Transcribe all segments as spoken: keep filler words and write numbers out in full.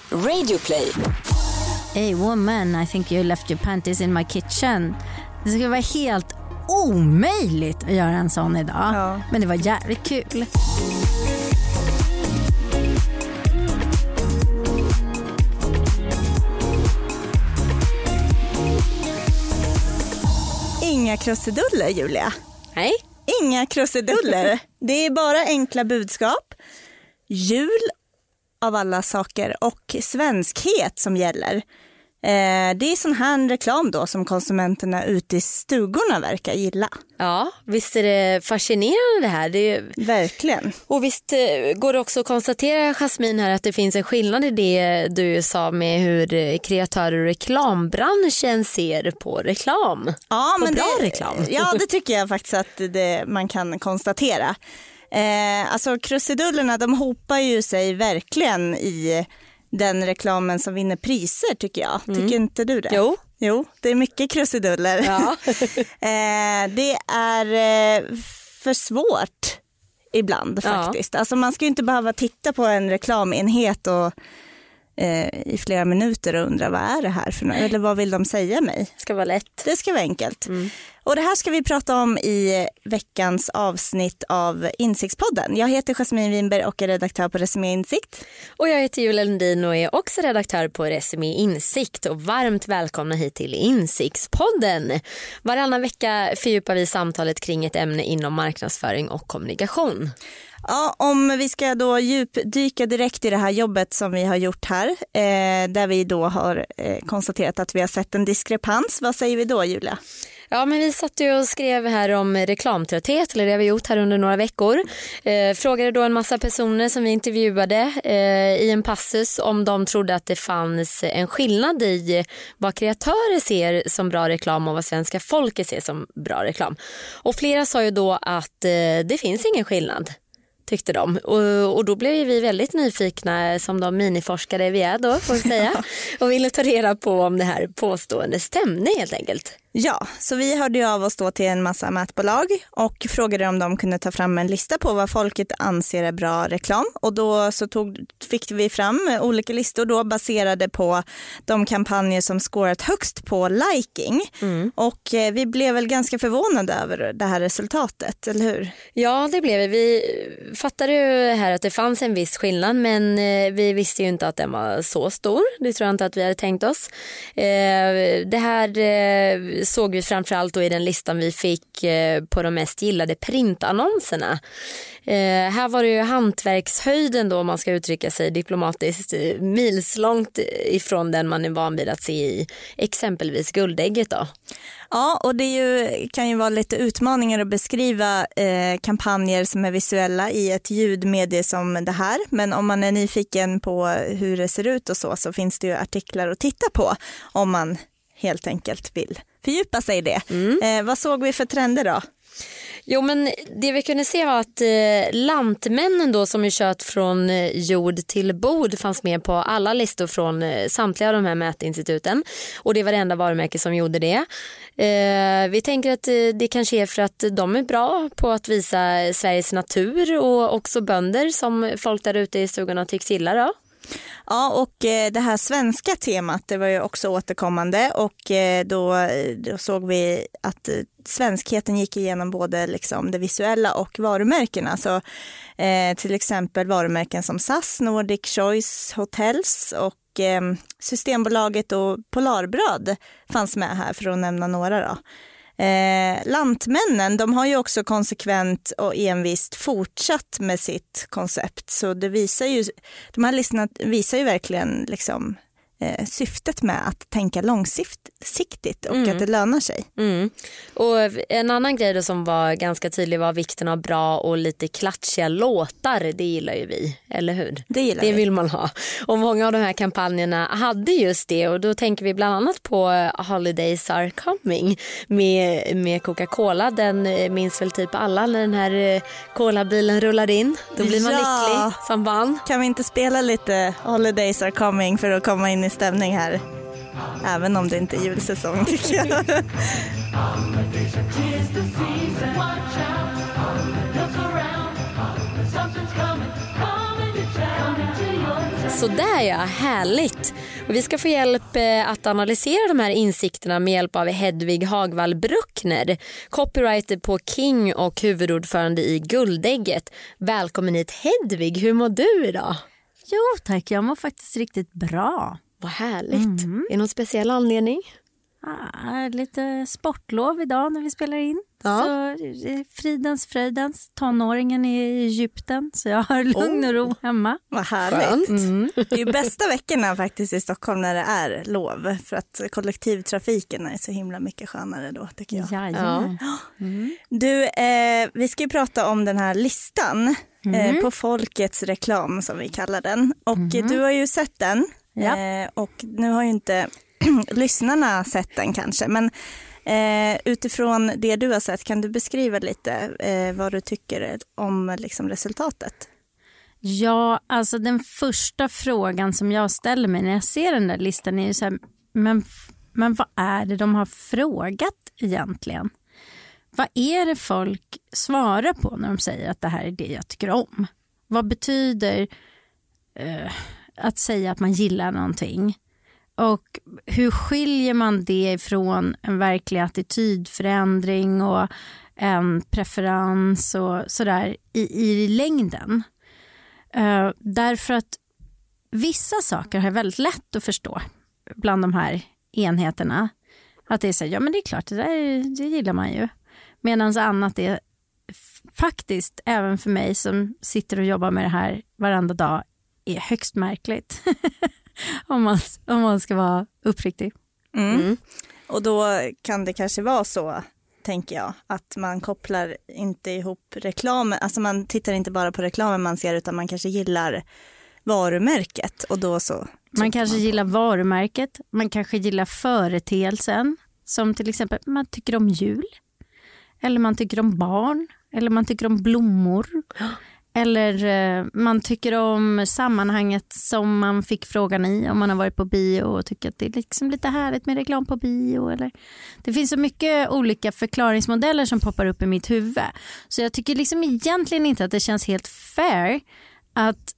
Radioplay. Hey woman, I think you left your panties in my kitchen. Det skulle vara helt omöjligt att göra en sån idag. Ja. Men det var jävligt kul. Inga krusiduller, Julia. Nej. Inga krusiduller. Det är bara enkla budskap. Jul av alla saker och svenskhet som gäller. Eh, det är sån här reklam då som konsumenterna ute i stugorna verkar gilla. Ja, visst är det fascinerande det här. Det är ju... Verkligen. Och visst går det också att konstatera, Jasmin, här att det finns en skillnad i det du sa med hur kreatörer och reklambranschen ser på reklam. Ja, på men bra det, reklam. Ja, det tycker jag faktiskt att det, man kan konstatera. Eh, alltså krusidullerna, de hopar ju sig verkligen i den reklamen som vinner priser, tycker jag. Mm. Tycker inte du det? Jo. Jo, det är mycket krusiduller. Ja. eh, det är eh, för svårt ibland faktiskt. Ja. Alltså man ska ju inte behöva titta på en reklamenhet och eh, i flera minuter och undra vad är det här för något? Eller vad vill de säga mig? Det ska vara lätt. Det ska vara enkelt. Mm. Och det här ska vi prata om i veckans avsnitt av Insiktspodden. Jag heter Jasmin Winberg och är redaktör på Resumé Insikt. Och jag heter Julia Lundin och är också redaktör på Resumé Insikt. Och varmt välkomna hit till Insiktspodden. Varannan vecka fördjupar vi samtalet kring ett ämne inom marknadsföring och kommunikation. Ja, om vi ska då djupdyka direkt i det här jobbet som vi har gjort här, eh, där vi då har eh, konstaterat att vi har sett en diskrepans. Vad säger vi då, Julia? Ja, men vi satt ju och skrev här om reklamtrötthet, eller det har vi gjort här under några veckor. Eh, frågade då en massa personer som vi intervjuade eh, i en passus om de trodde att det fanns en skillnad i vad kreatörer ser som bra reklam och vad svenska folket ser som bra reklam. Och flera sa ju då att eh, det finns ingen skillnad, tyckte de. Och, och då blev vi väldigt nyfikna som de miniforskare vi är då, får jag säga. Och ville ta reda på om det här påstående stämde helt enkelt. Ja, så vi hörde ju av oss då till en massa mätbolag och frågade om de kunde ta fram en lista på vad folket anser är bra reklam. Och då så tog, fick vi fram olika listor då baserade på de kampanjer som scorat högst på liking. Mm. Och eh, vi blev väl ganska förvånade över det här resultatet, eller hur? Ja, det blev vi. Vi fattade ju här att det fanns en viss skillnad, men eh, vi visste ju inte att den var så stor. Det tror jag inte att vi hade tänkt oss. Eh, det här... Eh, såg vi framförallt då i den listan vi fick eh, på de mest gillade printannonserna. Eh, här var det ju hantverkshöjden då, om man ska uttrycka sig diplomatiskt, eh, milslångt ifrån den man är van vid att se i exempelvis Guldägget då. Ja, och det är ju, kan ju vara lite utmaningar att beskriva eh, kampanjer som är visuella i ett ljudmedie som det här. Men om man är nyfiken på hur det ser ut och så, så finns det ju artiklar att titta på om man helt enkelt vill fördjupa sig i det. Mm. Eh, vad såg vi för trender då? Jo, men det vi kunde se var att eh, Lantmännen då, som är kört från eh, jord till bord, fanns med på alla listor från eh, samtliga av de här mätinstituten. Och det var det enda varumärke som gjorde det. Eh, vi tänker att eh, det kanske är för att de är bra på att visa Sveriges natur och också bönder som folk där ute i stugorna tycks gilla då. Ja, och det här svenska temat, det var ju också återkommande och då, då såg vi att svenskheten gick igenom både liksom det visuella och varumärkena. Så eh, till exempel varumärken som S A S, Nordic Choice Hotels och eh, Systembolaget och Polarbröd fanns med här, för att nämna några då. Eh, Lantmännen, de har ju också konsekvent och envist fortsatt med sitt koncept, så det visar ju, de här listorna visar ju verkligen liksom eh, syftet med att tänka långsiktigt och mm. att det lönar sig. Mm. Och en annan grej då som var ganska tydlig var vikten av bra och lite klatschiga låtar. Det gillar ju vi, eller hur? Det gillar Det vi. vill man ha. Och många av de här kampanjerna hade just det, och då tänker vi bland annat på Holidays Are Coming med, med Coca-Cola. Den minns väl typ alla när den här colabilen rullar in. Då blir man ja. lycklig som barn. Kan vi inte spela lite Holidays Are Coming för att komma in i stämning här? Även om det inte är julsäsong, tycker jag. Sådär ja, härligt. Och vi ska få hjälp att analysera de här insikterna med hjälp av Hedvig Hagvall Bruckner, copywriter på King och huvudordförande i Guldägget. Välkommen hit Hedvig, hur mår du idag? Jo tack, jag mår faktiskt riktigt bra. Vad härligt. Mm. Är det någon speciell anledning? Ah, lite sportlov idag när vi spelar in. Ja. Så fridens, fröjdens, tonåringen är i Egypten. Så jag har lugn och ro hemma. Vad härligt. Mm. Det är ju bästa veckorna faktiskt i Stockholm när det är lov. För att kollektivtrafiken är så himla mycket skönare då tycker jag. Jajamän. Ja. Mm. Du, eh, vi ska ju prata om den här listan Mm. eh, på folkets reklam som vi kallar den. Och Mm. du har ju sett den. Ja. Eh, och nu har ju inte lyssnarna sett den kanske. Men eh, utifrån det du har sett, kan du beskriva lite eh, vad du tycker om liksom, resultatet? Ja, alltså den första frågan som jag ställer mig när jag ser den där listan är ju så här, men, men vad är det de har frågat egentligen? Vad är det folk svarar på när de säger att det här är det jag tycker om? Vad betyder eh, att säga att man gillar någonting? Och hur skiljer man det ifrån en verklig attitydförändring och en preferens och sådär i, i längden? Uh, därför att vissa saker har väldigt lätt att förstå bland de här enheterna. Att det är så här, ja men det är klart, det där det gillar man ju. Medan annat är f- faktiskt, även för mig som sitter och jobbar med det här varenda dag, är högst märkligt. om, man, om man ska vara uppriktig. Mm. Mm. Och då kan det kanske vara så, tänker jag, att man kopplar inte ihop reklamen. Alltså man tittar inte bara på reklamen man ser, utan man kanske gillar varumärket. Och då så Man kanske man gillar varumärket, man kanske gillar företeelsen. Som till exempel, man tycker om jul. Eller man tycker om barn. Eller man tycker om blommor. Eller eh, man tycker om sammanhanget som man fick frågan i. Om man har varit på bio och tycker att det är liksom lite härligt med reklam på bio. Eller. Det finns så mycket olika förklaringsmodeller som poppar upp i mitt huvud. Så jag tycker liksom egentligen inte att det känns helt fair att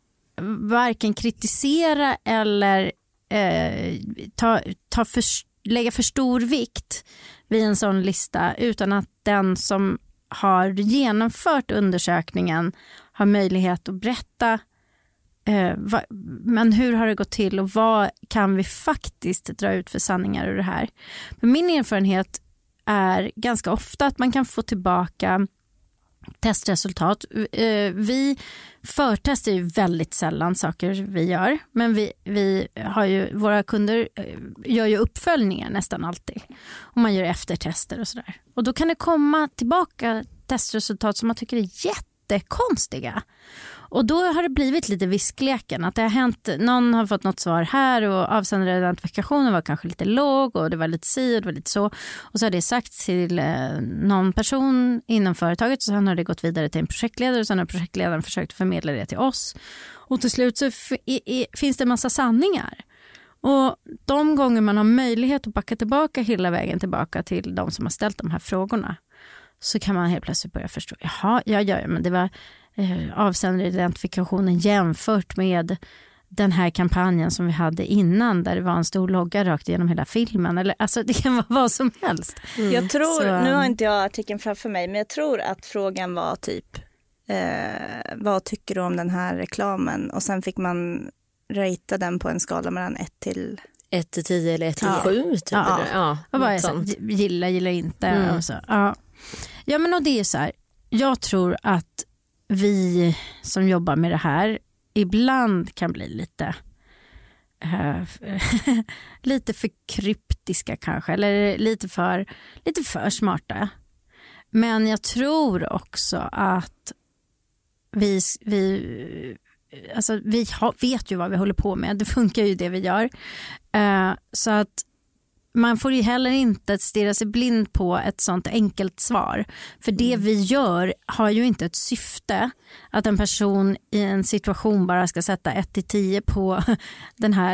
varken kritisera eller eh, ta, ta för, lägga för stor vikt vid en sån lista utan att den som har genomfört undersökningen har möjlighet att berätta eh, va, men hur har det gått till och vad kan vi faktiskt dra ut för sanningar ur det här. Men min erfarenhet är ganska ofta att man kan få tillbaka testresultat. Eh, vi förtestar ju väldigt sällan saker vi gör, men vi, vi har ju, våra kunder gör ju uppföljningar nästan alltid. Och man gör eftertester och sådär. Och då kan det komma tillbaka testresultat som man tycker är jättekonstiga. Och då har det blivit lite viskleken att det har hänt, någon har fått något svar här och avsändaridentifikationen var kanske lite låg och det var lite si och det var lite så. Och så har det sagt till eh, någon person inom företaget och sen har det gått vidare till en projektledare och sen har projektledaren försökt förmedla det till oss. Och till slut så f- i, i, finns det en massa sanningar. Och de gånger man har möjlighet att backa tillbaka hela vägen tillbaka till de som har ställt de här frågorna så kan man helt plötsligt börja förstå, jaha, ja, ja, men det var eh, avsändaridentifikationen jämfört med den här kampanjen som vi hade innan där det var en stor logga rakt igenom hela filmen. Eller, alltså det kan vara vad som helst. Mm. Jag tror, så, nu har inte jag artikeln framför mig, men jag tror att frågan var typ eh, vad tycker du om den här reklamen? Och sen fick man ratea den på en skala mellan ett till ett till tio eller ett till Ja. sju typ. Ja, eller? Ja, och bara något så, sånt. gilla, gilla inte. Mm. Och så. Ja. ja, men och det är så här. Jag tror att vi som jobbar med det här ibland kan bli lite uh, lite för kryptiska kanske. Eller lite för, lite för smarta. Men jag tror också att vi... vi Alltså, vi har, vet ju vad vi håller på med. Det funkar ju det vi gör. Uh, så att man får ju heller inte stirra sig blind på ett sånt enkelt svar. För det mm. vi gör har ju inte ett syfte att en person i en situation bara ska sätta ett till tio på den här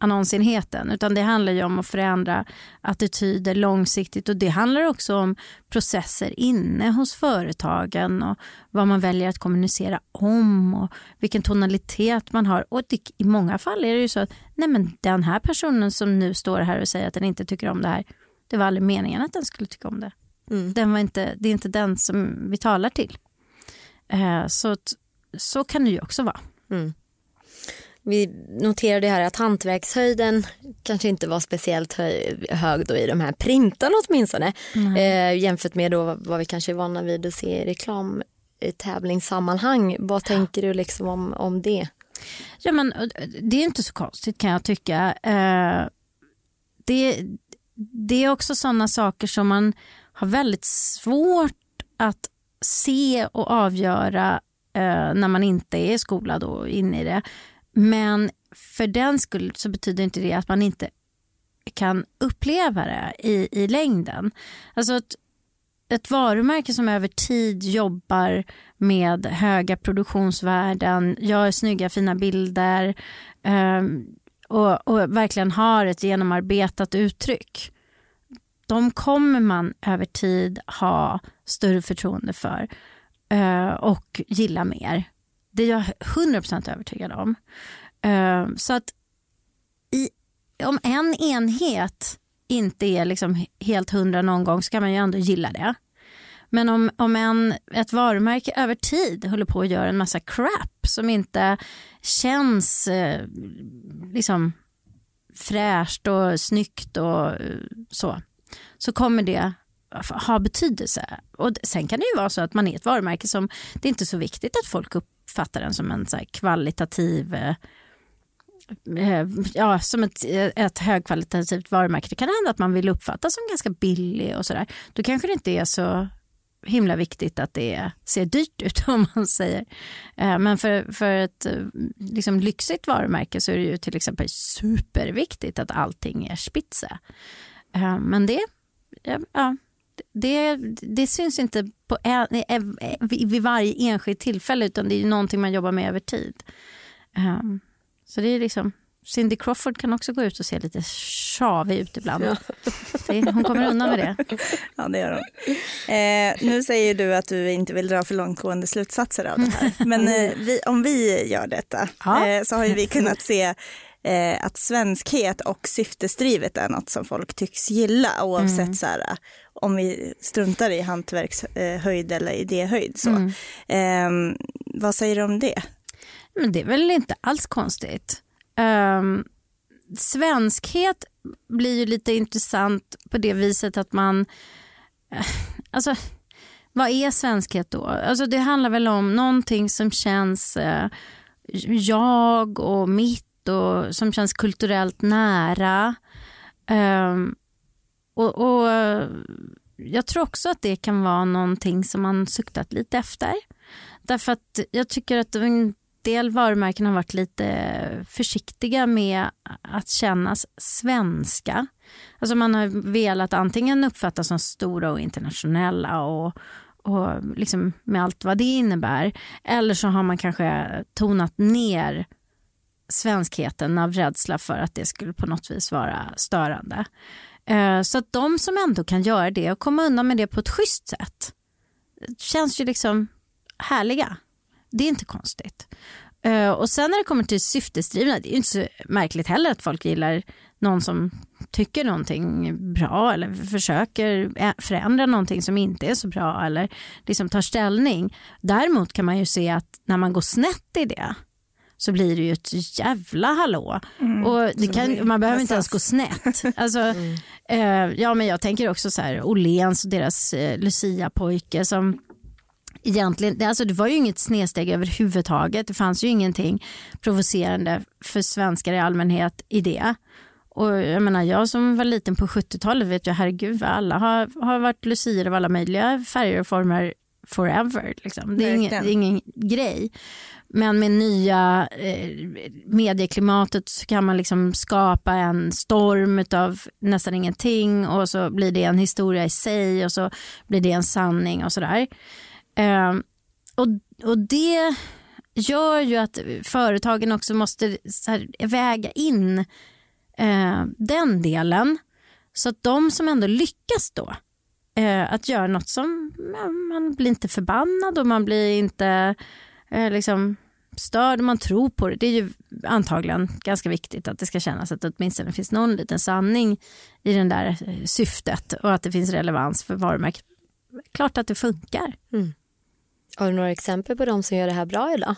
annonsenheten, utan det handlar ju om att förändra attityder långsiktigt, och det handlar också om processer inne hos företagen och vad man väljer att kommunicera om och vilken tonalitet man har. Och det, i många fall är det ju så att nej, men den här personen som nu står här och säger att den inte tycker om det här, det var aldrig meningen att den skulle tycka om det. Mm. Den var inte, det är inte den som vi talar till. Eh, så, så kan det ju också vara. Mm. Vi noterade här att hantverkshöjden kanske inte var speciellt hög, hög då i de här printarna åtminstone. Mm. Eh, jämfört med då vad vi kanske är vana vid att se i reklamtävlingssammanhang. Vad ja. tänker du liksom om, om det? Ja, men det är inte så konstigt kan jag tycka. Eh, det, det är också sådana saker som man har väldigt svårt att se och avgöra eh, när man inte är skolad och inne i det. Men för den skull så betyder inte det att man inte kan uppleva det i, i längden. Alltså ett, ett varumärke som över tid jobbar med höga produktionsvärden, gör snygga fina bilder eh, och, och verkligen har ett genomarbetat uttryck. De kommer man över tid ha större förtroende för eh, och gilla mer. Det är jag hundra procent övertygad om. Uh, så att i, om en enhet inte är liksom helt hundra någon gång så kan man ju ändå gilla det. Men om, om en, ett varumärke över tid håller på att göra en massa crap som inte känns uh, liksom fräscht och snyggt och uh, så, så kommer det ha betydelse. Och sen kan det ju vara så att man är ett varumärke som det är inte så viktigt att folk uppfattar den som en så här kvalitativ eh, ja, som ett, ett högkvalitativt varumärke. Det kan hända att man vill uppfattas som ganska billig och sådär. Då kanske det inte är så himla viktigt att det ser dyrt ut om man säger. Eh, men för, för ett liksom lyxigt varumärke så är det ju till exempel superviktigt att allting är spitze. Eh, men det ja, ja Det, det syns inte på en, vid varje enskilt tillfälle, utan det är ju någonting man jobbar med över tid. Um, så det är liksom, Cindy Crawford kan också gå ut och se lite tjavig ut ibland. Ja. Det, hon kommer undan med det. Ja, det gör hon. Eh, nu säger du att du inte vill dra för långtgående slutsatser av det här. Men eh, vi, om vi gör detta ja. eh, så har ju vi kunnat se Eh, att svenskhet och syftesdrivet är något som folk tycks gilla oavsett mm. så här, om vi struntar i hantverkshöjd eh, eller idéhöjd. Så. Mm. Eh, vad säger du om det? Men det är väl inte alls konstigt. Um, svenskhet blir ju lite intressant på det viset att man eh, alltså vad är svenskhet då? Alltså det handlar väl om någonting som känns eh, jag och mitt och som känns kulturellt nära. Um, och, och jag tror också att det kan vara någonting som man suktat lite efter. Därför att jag tycker att en del varumärken har varit lite försiktiga med att kännas svenska. Alltså man har velat antingen uppfattas som stora och internationella och, och liksom med allt vad det innebär. Eller så har man kanske tonat ner svenskheten av rädsla för att det skulle på något vis vara störande. Så att de som ändå kan göra det och komma undan med det på ett schysst sätt känns ju liksom härliga. Det är inte konstigt. Och sen när det kommer till syftesdrivna, det är ju inte så märkligt heller att folk gillar någon som tycker någonting bra eller försöker förändra någonting som inte är så bra eller liksom tar ställning. Däremot kan man ju se att när man går snett i det så blir det ju ett jävla hallå. Mm. Och det kan, man behöver inte ens gå snett. Alltså, mm. eh, ja, men jag tänker också så här, Åhléns och deras eh, Lucia-pojke som egentligen, det, alltså, det var ju inget snedsteg överhuvudtaget. Det fanns ju ingenting provocerande för svenskar i allmänhet i det. Och jag menar, jag som var liten på sjuttiotalet vet ju, herregud, alla har, har varit lucier av alla möjliga färger och former forever. Liksom. Det är ingen, det är ingen grej. Men med nya eh, medieklimatet så kan man liksom skapa en storm av nästan ingenting och så blir det en historia i sig och så blir det en sanning och sådär. Eh, och, och det gör ju att företagen också måste så här, väga in eh, den delen. Så att de som ändå lyckas då eh, att göra något som ja, man blir inte förbannad och man blir inte eh, liksom störd, man tror på det. Det är ju antagligen ganska viktigt att det ska kännas att det åtminstone finns någon liten sanning i den där syftet och att det finns relevans för varumärket. Klart att det funkar. Mm. Har du några exempel på de som gör det här bra idag?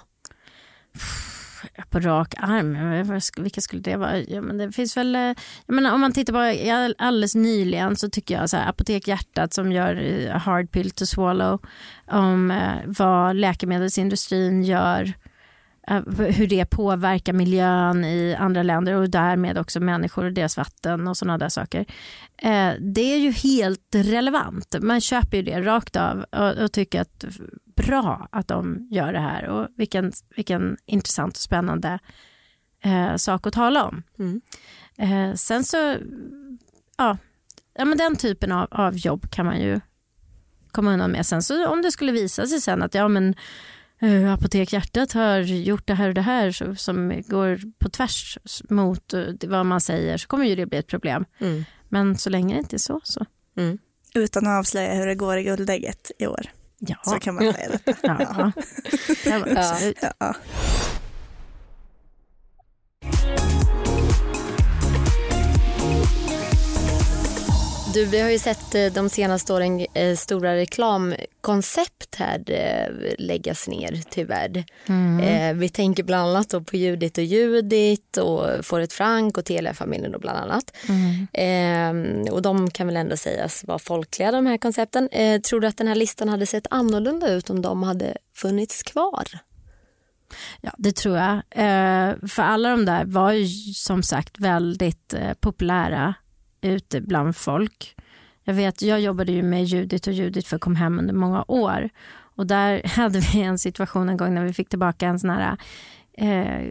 På rak arm, vilka skulle det vara? Ja, men det finns väl, jag menar, om man tittar på alldeles nyligen så tycker jag så här, Apotek Hjärtat som gör hard pill to swallow om eh, vad läkemedelsindustrin gör, eh, hur det påverkar miljön i andra länder och därmed också människor och deras vatten och sådana där saker. Eh, det är ju helt relevant. Man köper ju det rakt av och, och tycker att bra att de gör det här och vilken, vilken intressant och spännande eh, sak att tala om. Mm. Eh, sen så ja, ja men den typen av, av jobb kan man ju komma undan med. Sen så om det skulle visa sig sen att ja men eh, Apotek Hjärtat har gjort det här och det här så, som går på tvärs mot uh, vad man säger så kommer ju det bli ett problem. Mm. Men så länge det inte är så så. Mm. Utan att avslöja hur det går i guldägget i år. Ja. Så kan man säga detta. Ja. Ja. Ja. Ja. Du, vi har ju sett de senaste åren stora reklamkoncept här läggas ner tyvärr. Mm. Vi tänker bland annat då på Judit och Judit och Får ett Frank och Telia-familjen då bland annat. Mm. Och de kan väl ändå sägas vara folkliga de här koncepten. Tror du att den här listan hade sett annorlunda ut om de hade funnits kvar? Ja, det tror jag. För alla de där var ju som sagt väldigt populära ute bland folk. Jag vet, jag jobbade ju med Judit och Judit för Kom hem under många år. Och där hade vi en situation en gång när vi fick tillbaka en sån här eh,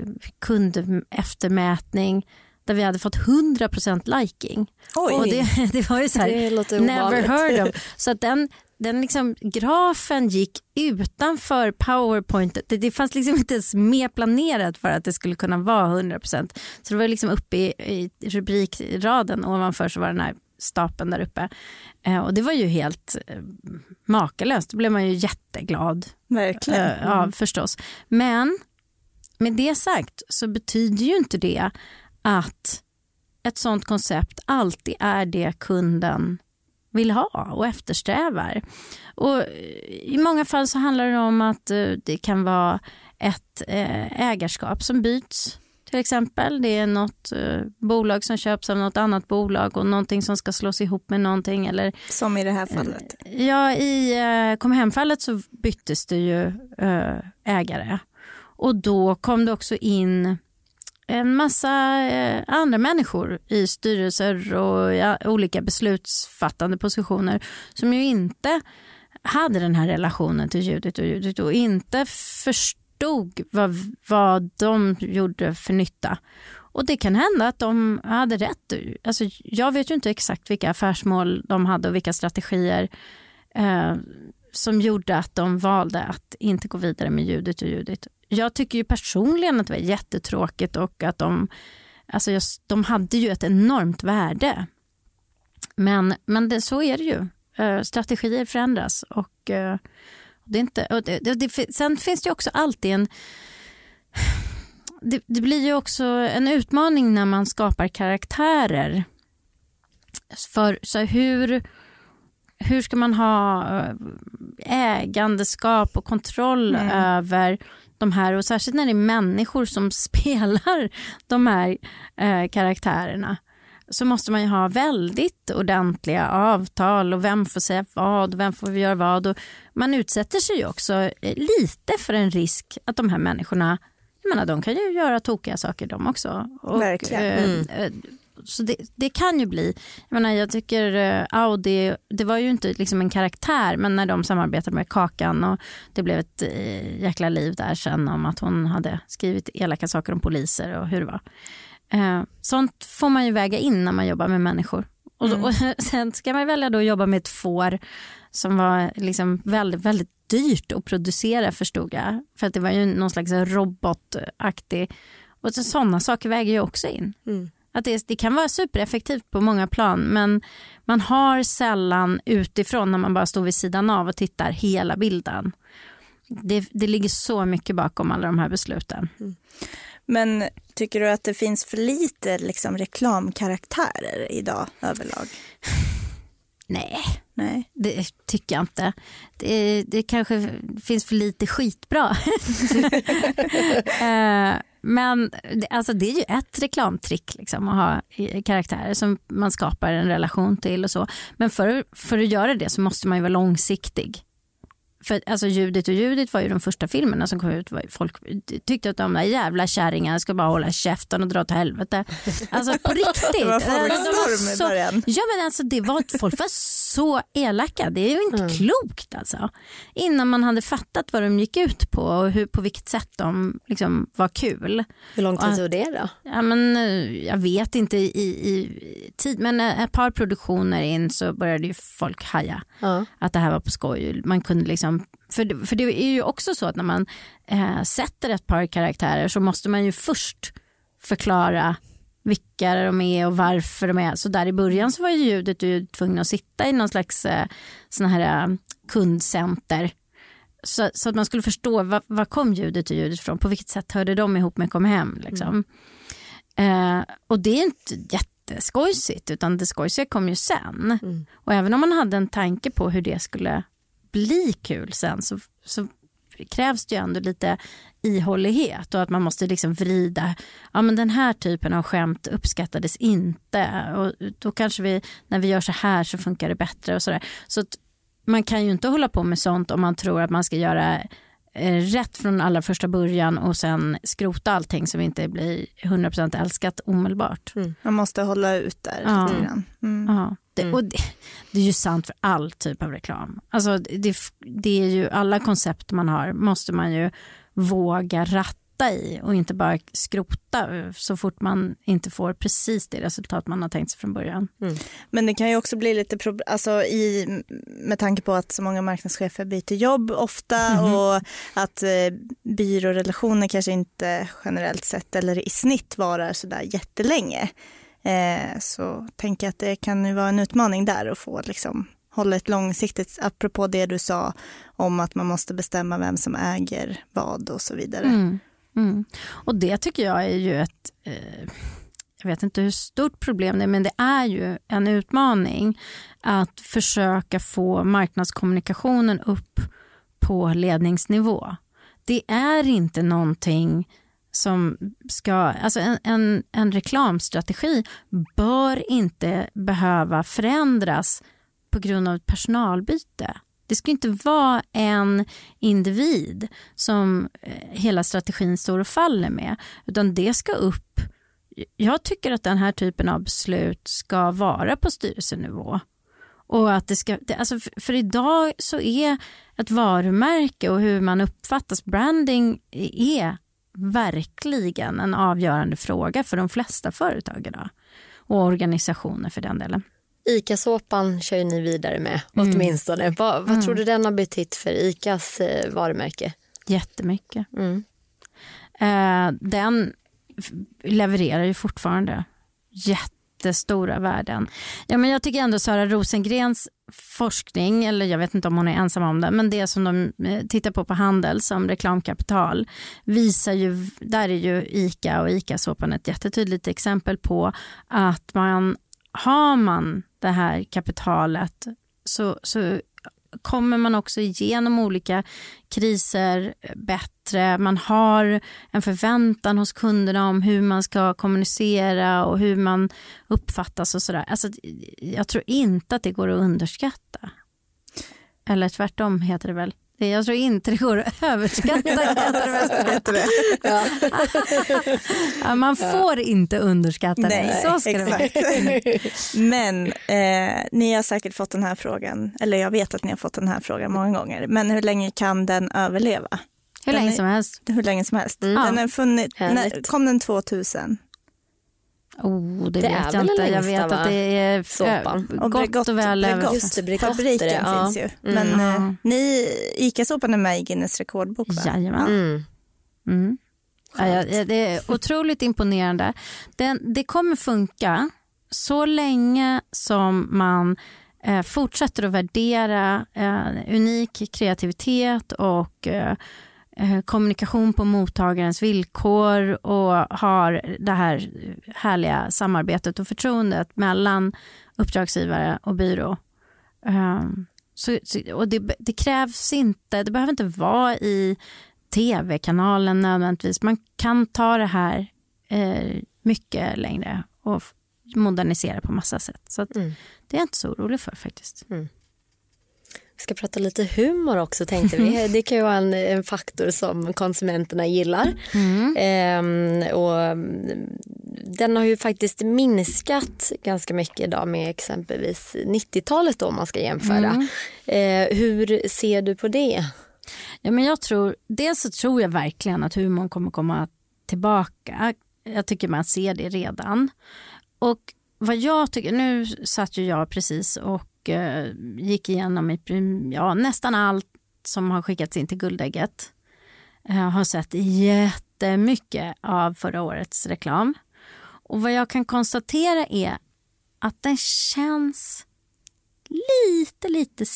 kundeftermätning där vi hade fått hundra procent liking. Oj. Och det, det var ju så här, never heard of. Så att den, den liksom, grafen gick utanför PowerPoint. Det, det fanns liksom inte ens mer planerat för att det skulle kunna vara hundra procent. Så det var liksom uppe i, i rubrikraden ovanför så var den här stapeln där uppe. Eh, och det var ju helt eh, makalöst. Då blev man ju jätteglad. Verkligen. Eh, ja, förstås. Men med det sagt så betyder ju inte det att ett sånt koncept alltid är det kunden vill ha och eftersträvar. Och i många fall så handlar det om att det kan vara ett ägarskap som byts. Till exempel, det är något bolag som köps av något annat bolag och någonting som ska slås ihop med någonting. Eller, som i det här fallet. Ja, i Kom hem-fallet så byttes det ju ägare. Och då kom det också in en massa eh, andra människor i styrelser och ja, olika beslutsfattande positioner som ju inte hade den här relationen till Judit och Judit och inte förstod vad, vad de gjorde för nytta. Och det kan hända att de hade rätt. Alltså, jag vet ju inte exakt vilka affärsmål de hade och vilka strategier eh, som gjorde att de valde att inte gå vidare med Judit och Judit. Jag tycker ju personligen att det var jättetråkigt och att de, alltså just, de hade ju ett enormt värde. Men, men det, så är det ju. Uh, strategier förändras och, uh, det är inte, och det, det, det, sen finns det ju också alltid en det, det blir ju också en utmaning när man skapar karaktärer. För så hur hur ska man ha ägandeskap och kontroll mm. över de här, och särskilt när det är människor som spelar de här eh, karaktärerna, så måste man ju ha väldigt ordentliga avtal och vem får säga vad och vem får göra vad, och man utsätter sig ju också lite för en risk att de här människorna, jag menar, de kan ju göra tokiga saker de också. Och, verkligen. Mm. Eh, så det, det kan ju bli, jag menar, jag tycker uh, Audi, det var ju inte liksom en karaktär, men när de samarbetade med Kakan och det blev ett uh, jäkla liv där sen om att hon hade skrivit elaka saker om poliser och hur det var. Uh, sånt får man ju väga in när man jobbar med människor. Och, mm. och sen ska man välja då att jobba med ett får som var liksom väldigt, väldigt dyrt att producera, förstod jag. För att det var ju någon slags robotaktig, och så, sådana saker väger ju också in. Mm. Att det, det kan vara supereffektivt på många plan, men man har sällan utifrån när man bara står vid sidan av och tittar hela bilden. Det, det ligger så mycket bakom alla de här besluten. Mm. Men tycker du att det finns för lite liksom, reklamkaraktärer idag överlag? Nej, Nej, det tycker jag inte. Det, det kanske finns för lite skitbra. Men alltså, det är ju ett reklamtrick liksom, att ha karaktärer som man skapar en relation till och så. Men för, för att göra det så måste man ju vara långsiktig. För alltså Judith och Judith var ju de första filmerna som kom ut. Folk tyckte att de där jävla kärringarna ska bara hålla käften och dra till helvete. Alltså på riktigt. Det var folkstorm i början. Ja, men alltså det var, folk var så elaka. Det är ju inte mm. klokt alltså. Innan man hade fattat vad de gick ut på och hur, på vilket sätt de liksom var kul. Hur lång tid tog det då? Ja, men, jag vet inte i, i tid. Men ett par produktioner in så började ju folk haja. Mm. Att det här var på skoj. Man kunde liksom För, för det är ju också så att när man eh, sätter ett par karaktärer så måste man ju först förklara vilka de är och varför de är. Så där i början så var ju Judith ju tvungen att sitta i någon slags eh, sån här eh, kundcenter. Så, så att man skulle förstå vad, vad kom Judith och Judith från? På vilket sätt hörde de ihop med Kom hem? Liksom. Mm. Eh, och det är inte jätteskojsigt, utan det skojsiga kom ju sen. Mm. Och även om man hade en tanke på hur det skulle bli kul sen så, så krävs det ju ändå lite ihållighet och att man måste liksom vrida, ja men den här typen av skämt uppskattades inte och då kanske vi, när vi gör så här så funkar det bättre och sådär. Så att man kan ju inte hålla på med sånt om man tror att man ska göra eh, rätt från allra första början och sen skrota allting som inte blir hundra procent älskat omedelbart. Mm. Man måste hålla ut där ja. lite grann. Mm. Ja. Det, Mm. och det, det är ju sant för all typ av reklam. Alltså det, det är ju alla koncept man har måste man ju våga ratta i och inte bara skrota så fort man inte får precis det resultat man har tänkt sig från början. Mm. Men det kan ju också bli lite problem, alltså i, med tanke på att så många marknadschefer byter jobb ofta mm. och att eh, byrårelationer kanske inte generellt sett eller i snitt varar sådär jättelänge. Eh, så tänker jag att det kan ju vara en utmaning där att få liksom hålla ett långsiktigt, apropå det du sa om att man måste bestämma vem som äger vad och så vidare. Mm, mm. Och det tycker jag är ju ett, eh, jag vet inte hur stort problem det är, men det är ju en utmaning att försöka få marknadskommunikationen upp på ledningsnivå. Det är inte någonting som ska, alltså en, en, en reklamstrategi bör inte behöva förändras på grund av ett personalbyte. Det ska inte vara en individ som hela strategin står och faller med, utan det ska upp. Jag tycker att den här typen av beslut ska vara på styrelsenivå. Och att det ska, det, alltså för, för idag så är ett varumärke och hur man uppfattas, branding är verkligen en avgörande fråga för de flesta företag idag. Och organisationer för den delen. ICA-såpan kör ju ni vidare med, Mm. åtminstone. Vad, vad Mm. tror du den har betytt för ICAs eh, varumärke? Jättemycket. Mm. Eh, den f- levererar ju fortfarande jättestora värden. Ja, men jag tycker ändå Sara Rosengrens forskning, eller jag vet inte om hon är ensam om det, men det som de eh, tittar på på handel som reklamkapital visar ju, där är ju ICA och ICA-såpan ett jättetydligt exempel på att man har man det här kapitalet så, så kommer man också igenom olika kriser bättre. Man har en förväntan hos kunderna om hur man ska kommunicera och hur man uppfattas och sådär. Alltså, jag tror inte att det går att underskatta. Eller tvärtom heter det väl. Jag tror inte det går att överskatta. Heter det. Ja. Ja, man får inte underskatta det. Nej, så ska exakt. Det vara. Men eh, ni har säkert fått den här frågan, eller jag vet att ni har fått den här frågan många gånger. Men hur länge kan den överleva? Hur den länge är, som helst. Hur länge som helst. Mm. Den är funnit, när, kom den tvåtusen? Oh, det, Det vet är jag väl inte. den Jag längsta, vet va? att det är Såpan. gott och, gott och väl över. Just det, Bregotter, Fabriken ja. finns ju. Mm. Men Ja. eh, ni, ICA-såpan är med i Guinness rekordbok, va? Jajamän. Mm. Mm. Ja, det är otroligt imponerande. Det, det kommer funka så länge som man eh, fortsätter att värdera eh, unik kreativitet och eh, kommunikation på mottagarens villkor och har det här härliga samarbetet och förtroendet mellan uppdragsgivare och byrå. Um, så, och det, det krävs inte, det behöver inte vara i tv-kanalen nödvändigtvis. Man kan ta det här eh, mycket längre och modernisera på massa sätt. Så att mm. det är jag inte så orolig för faktiskt. Mm. Vi ska prata lite humor också tänkte vi. Det kan ju vara en, en faktor som konsumenterna gillar. Mm. Ehm, och den har ju faktiskt minskat ganska mycket idag med exempelvis nittiotalet då, om man ska jämföra. Mm. Ehm, hur ser du på det? Ja, men jag tror, dels så tror jag verkligen att humorn kommer komma tillbaka. Jag tycker man ser det redan. Och vad jag tycker, nu satt ju jag precis och gick igenom i, ja, nästan allt som har skickats in till Guldägget. Jag har sett jättemycket av förra årets reklam. Och vad jag kan konstatera är att den känns lite, lite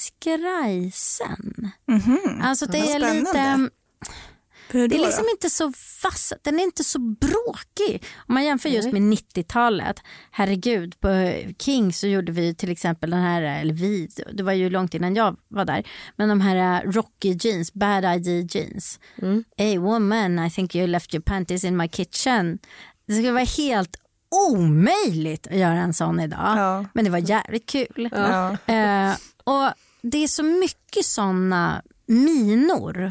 skrajsen. Mm-hmm. Alltså det är lite... Det är liksom inte så vass, den är inte så bråkig. Om man jämför just med nittiotalet. Herregud, på King så gjorde vi till exempel den här, eller vi, det var ju långt innan jag var där. Men de här Rocky jeans, Bad Idea jeans. Mm. Hey woman, I think you left your panties in my kitchen. Det skulle vara helt omöjligt att göra en sån idag. Ja. Men det var jävligt kul. Ja. Uh, och det är så mycket såna minor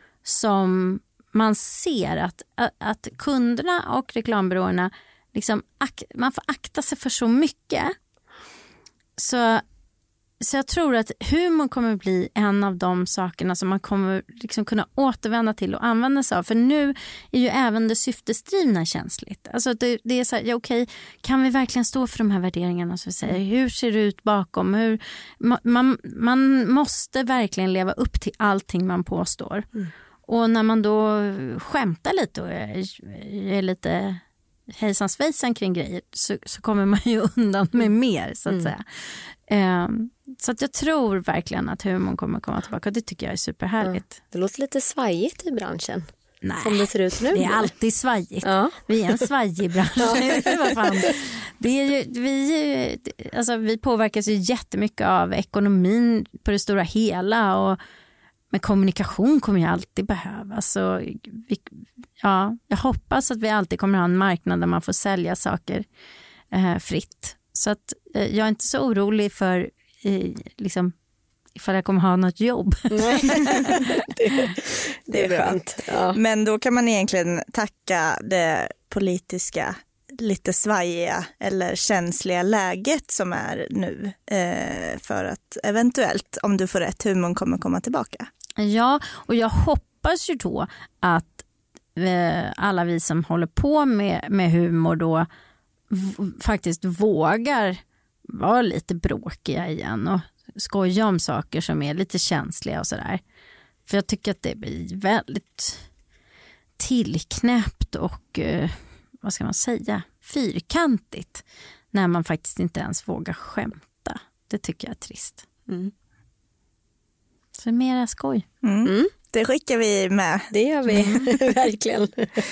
som man ser att, att kunderna och reklambyråerna liksom, man får akta sig för så mycket. Så, så jag tror att humor kommer bli en av de sakerna som man kommer liksom kunna återvända till och använda sig av. För nu är ju även det syftesdrivna känsligt. Alltså det, det är så här, ja, okej, kan vi verkligen stå för de här värderingarna? Så vi säger, hur ser det ut bakom? Hur, man, man måste verkligen leva upp till allting man påstår. Mm. Och när man då skämtar lite och är, är lite hejsan svejsan kring grejer så, så kommer man ju undan med mer så att mm. säga. Um, så att jag tror verkligen att humorn kommer komma tillbaka och det tycker jag är superhärligt. Ja, det låter lite svajigt i branschen. Nej, som det ser ut nu. Det är alltid svajigt. Ja. Vi är en svajig bransch. Ja. Vad fan. Det är ju, vi, alltså, vi påverkas ju jättemycket av ekonomin på det stora hela och men kommunikation kommer ju alltid behövas. Så vi, ja, jag hoppas att vi alltid kommer ha en marknad där man får sälja saker eh, fritt. Så att eh, jag är inte så orolig för eh, liksom, ifall jag kommer ha något jobb. Nej. det, det är skönt. Ja. Men då kan man egentligen tacka det politiska lite svajiga eller känsliga läget som är nu eh, för att eventuellt, om du får rätt, humorn kommer komma tillbaka. Ja, och jag hoppas ju då att eh, alla vi som håller på med, med humor då v- faktiskt vågar vara lite bråkiga igen och skoja om saker som är lite känsliga och sådär. För jag tycker att det blir väldigt tillknäppt och eh, vad ska man säga, fyrkantigt när man faktiskt inte ens vågar skämta. Det tycker jag är trist. Mm. Så mera skoj. Mm. Mm. Det skickar vi med. Det gör vi, verkligen.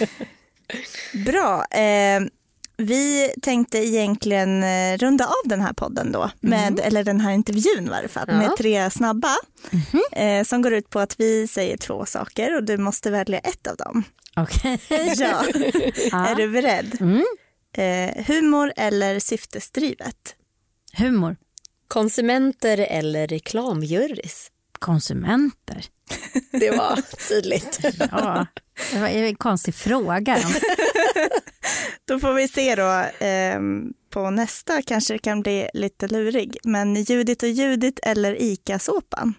Bra. Eh, vi tänkte egentligen runda av den här podden då. Med, mm. Eller den här intervjun i varje fall. Ja. Med tre snabba. Mm. Eh, som går ut på att vi säger två saker och du måste välja ett av dem. Okej. Okay. Ja. Ja. Är du beredd? Mm. Eh, humor eller syftesdrivet? Humor. Konsumenter eller reklamjurys? Konsumenter. Det var tydligt. Ja, det var en konstig fråga. Då får vi se då eh, på nästa, kanske det kan bli lite lurig. Men Judit och Judit eller Ica-såpan?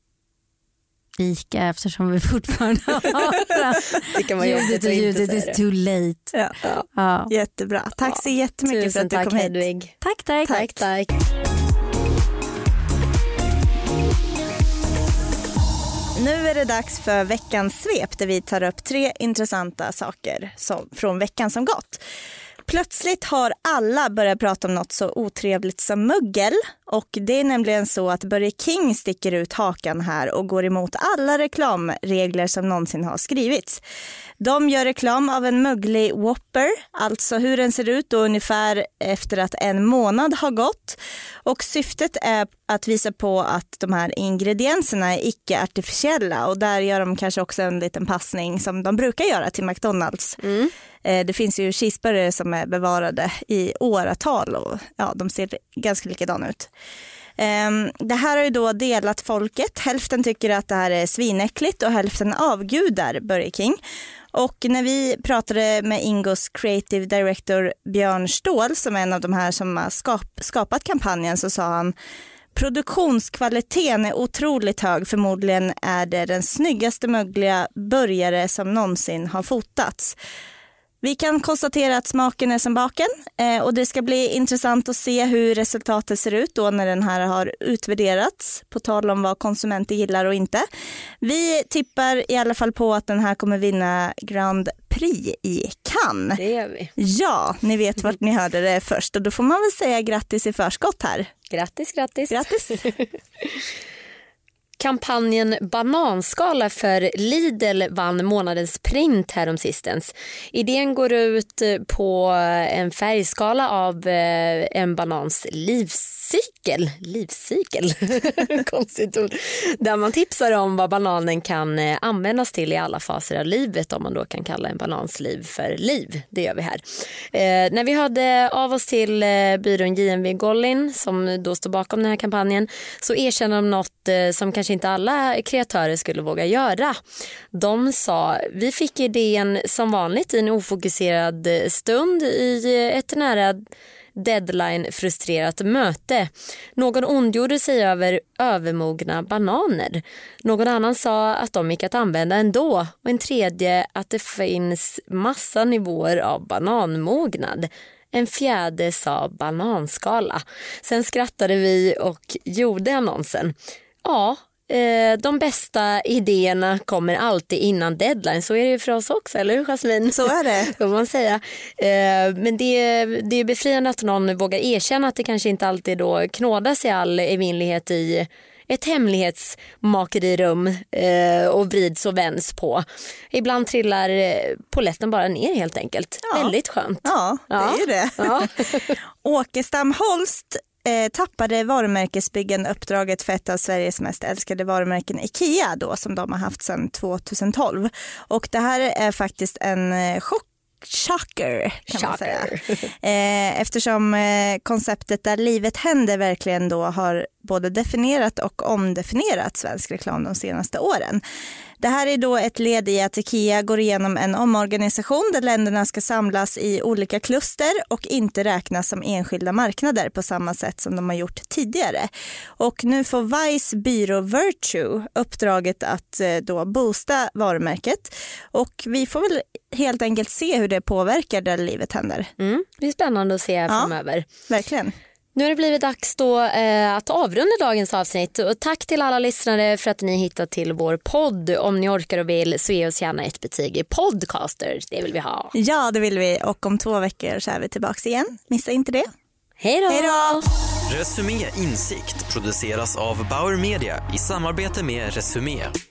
Ica, eftersom vi fortfarande har det kan man Judit och Judit is too late. Ja. Ja. Ja. Jättebra. Tack ja. så jättemycket Tusen för att du kom hit. Hedvig. Tack, tack. Tack, tack. Nu är det dags för veckans svep där vi tar upp tre intressanta saker som, från veckan som gått. Plötsligt har alla börjat prata om något så otrevligt som muggel, och det är nämligen så att Börje King sticker ut hakan här och går emot alla reklamregler som någonsin har skrivits. De gör reklam av en mugglig Whopper, alltså hur den ser ut då ungefär efter att en månad har gått. Och syftet är att visa på att de här ingredienserna är icke-artificiella, och där gör de kanske också en liten passning som de brukar göra till McDonalds. Mm. Det finns ju cheeseburgare som är bevarade i åratal och ja, de ser ganska likadana ut. Det här har ju då delat folket. Hälften tycker att det här är svinäckligt och hälften avgudar Börje King. Och när vi pratade med Ingos creative director Björn Ståhl, som är en av de här som har skap- skapat kampanjen, så sa han: produktionskvaliteten är otroligt hög. Förmodligen är det den snyggaste mögliga burgare som någonsin har fotats. Vi kan konstatera att smaken är som baken, eh, och det ska bli intressant att se hur resultatet ser ut då när den här har utvärderats, på tal om vad konsumenter gillar och inte. Vi tippar i alla fall på att den här kommer vinna Grand Prix i Cannes. Det gör vi. Ja, ni vet vart ni hörde det först, och då får man väl säga grattis i förskott här. Grattis, grattis. Grattis. Kampanjen Bananskala för Lidl vann månadens print här om sistens. Idén går ut på en färgskala av en banans livscykel. Livscykel? Konstigt ord. Där man tipsar om vad bananen kan användas till i alla faser av livet, om man då kan kalla en banans liv för liv. Det gör vi här. Eh, när vi hörde av oss till eh, byrån J M V Gollin, som då står bakom den här kampanjen, så erkänner de något eh, som kanske inte alla kreatörer skulle våga göra. De sa: vi fick idén som vanligt i en ofokuserad stund i ett nära deadline-frustrerat möte. Någon ondgjorde sig över övermogna bananer. Någon annan sa att de gick att använda ändå, och en tredje att det finns massa nivåer av bananmognad. En fjärde sa bananskala. Sen skrattade vi och gjorde annonsen. Ja, de bästa idéerna kommer alltid innan deadline. Så är det ju för oss också, eller hur, Jasmin? Så är det. Får man säga. Men det, det är befriande att någon vågar erkänna att det kanske inte alltid då knådas i all evinnerlighet i ett hemlighetsmakerirum och vrids och vänds på. Ibland trillar poletten bara ner helt enkelt. Ja. Väldigt skönt. Ja, det ja. är ju det. Ja. Åkestam Holst eh, tappade varumärkesbyggen uppdraget för ett av Sveriges mest älskade varumärken, IKEA, då, som de har haft sedan tjugohundratolv. Och det här är faktiskt en eh, chock. Shocker kan man säga. Eh, eftersom eh, konceptet där livet händer verkligen då har både definierat och omdefinierat svensk reklam de senaste åren. Det här är då ett led i att IKEA går igenom en omorganisation där länderna ska samlas i olika kluster och inte räknas som enskilda marknader på samma sätt som de har gjort tidigare. Och nu får Vice byrå Virtue uppdraget att eh, då boosta varumärket, och vi får väl helt enkelt se hur det påverkar där livet händer. Mm, det är spännande att se ja, framöver. Verkligen. Nu har det blivit dags då eh, att avrunda dagens avsnitt, och tack till alla lyssnare för att ni hittat till vår podd. Om ni orkar och vill så ge oss gärna ett betyg i Podcasters, det vill vi ha. Ja, det vill vi, och om två veckor så är vi tillbaka igen. Missa inte det. Hej då! Hej då! Resumé Insikt produceras av Bauer Media i samarbete med Resumé.